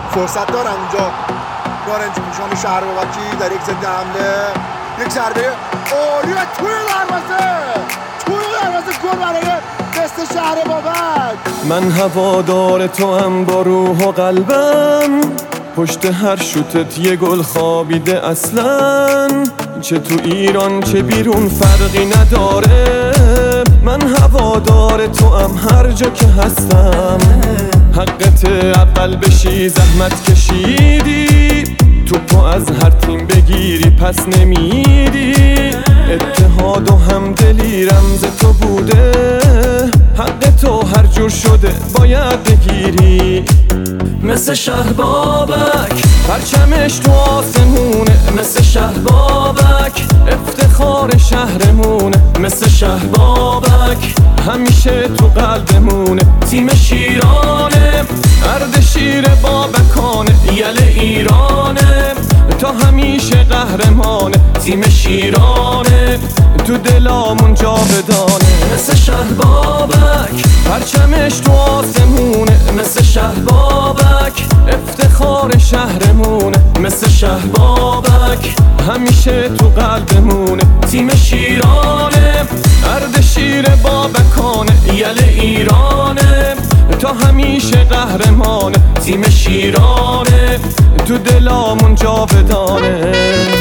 فرصت دارن اونجا. نارنج پوشان شهر بابکی در یک ضد حمله، یک ضربه عالی توی دروازه گل برای دست شهر بابک. من هوادار تو هم با روح و قلبم، پشت هر شوتت یه گل خوابیده اصلا. چه تو ایران چه بیرون فرقی نداره، من هوادار تو هم هر جا که هستم. حقت اول بشی زحمت کشیدی، توپو از هر تیم بگیری پس نمیدی. اتحاد و همدلی رمز تو بوده، حق تو هر جور شده باید بگیری. مثل شهر بابک پرچمش تو آسمونه، مثل شهر بابک افتخار شهرمونه. مثل شهر بابک همیشه تو قلبمونه. تیم شیرانه، اردشیر بابکانه، یل ایرانه، تا همیشه قهرمانه. تیم شیرانه، تو دلامون جاودانه. مثل شهر بابک پرچمش تو آسمونه، مثل شهر بابک افتخار شهرمونه. مثل شهر بابک همیشه تو قلبمونه. تیم شیرانه، اردشیر بابکانه، یل ایرانه، تا همیشه قهرمانه. تیم شیرانه، تو دلامون جاودانه.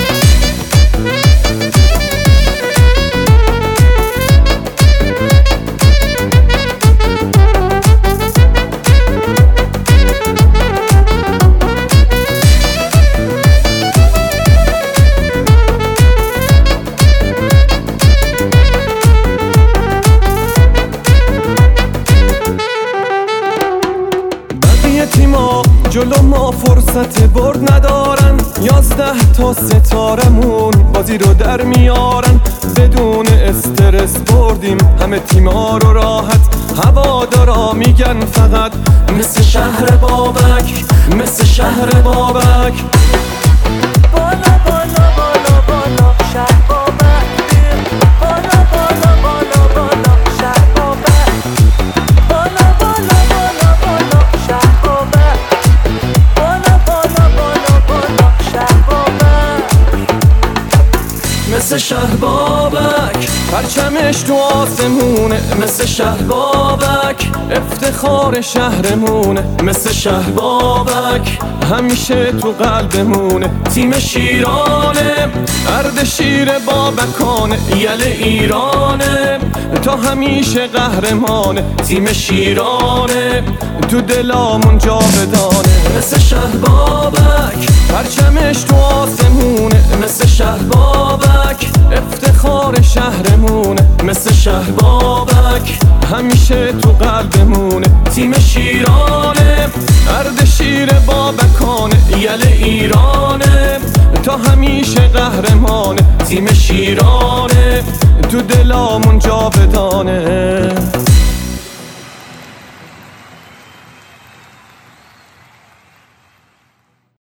تیما جلو ما فرصت برد ندارن، 11 تا ستارمون بازی رو در میارن. بدون استرس بردیم همه تیما رو راحت، هوادارا میگن فقط مثل شهر بابک، مثل شهر بابک. بالا بالا بالا بالا شهر بابک، بالا بالا بالا بالا شهر بابک، بالا بالا بالا بالا شهر بابک، بالا بالا بالا بالا شهر بابک. مثل شهر بابک پرچمش تو آسمونه، مثل شهر بابک افتخار شهرمونه. مثل شهر بابک همیشه تو قلبمونه. تیم شیرانه، اردشیر بابکانه، یل ایرانه، تا همیشه قهرمانه. تیم شیرانه، تو دلامون جاودانه. مثل شهر بابک پرچمش تو آسمونه، مثل شهر بابک افتخار شهرمونه. مثل شهر بابک همیشه تو قلبمونه. تیم شیرانه، اردشیر بابکانه، یل ایرانه، تا همیشه قهرمانه. تیم شیرانه، تو دلامون جاودانه.